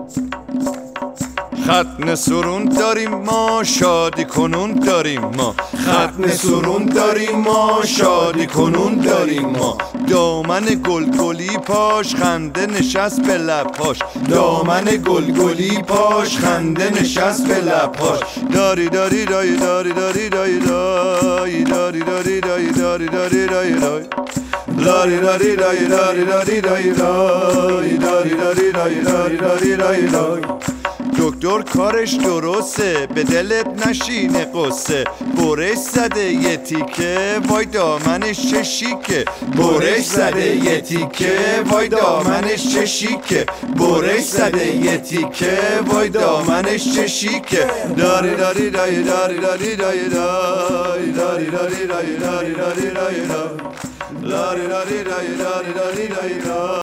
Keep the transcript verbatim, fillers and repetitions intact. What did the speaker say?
ختن سرون داریم ما، شادی کنون داریم ما. ختن سرون داریم ما، شادی کنون داریم ما. دامن گلگلی پاش خنده نشست به لبهاش. دامن گلگلی پاش خنده نشست به لبهاش. داری داری داری داری داری داری داری داری داری داری داری داری داری داری لاری لاری لاری لاری لاری لاری لاری لاری لاری لاری لاری لاری لاری. دکتر کارش درسته، به دلت نشینه قصه. برش زده یه تیکه، وای دامنش چه شیکه. برش زده یه تیکه، وای دامنش چه شیکه. برش زده یه تیکه، وای دامنش چه شیکه. داری داری داری داری داری داری داری داری داری داری داری داری داری داری داری داری داری داری داری